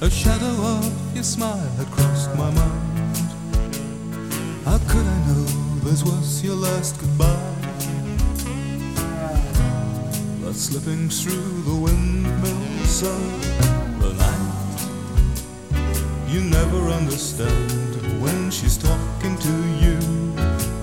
A shadow of your smile had crossed my mind. How could I know this was your last goodbye? But slipping through the windmill sun, the night, you never understand when she's talking to you.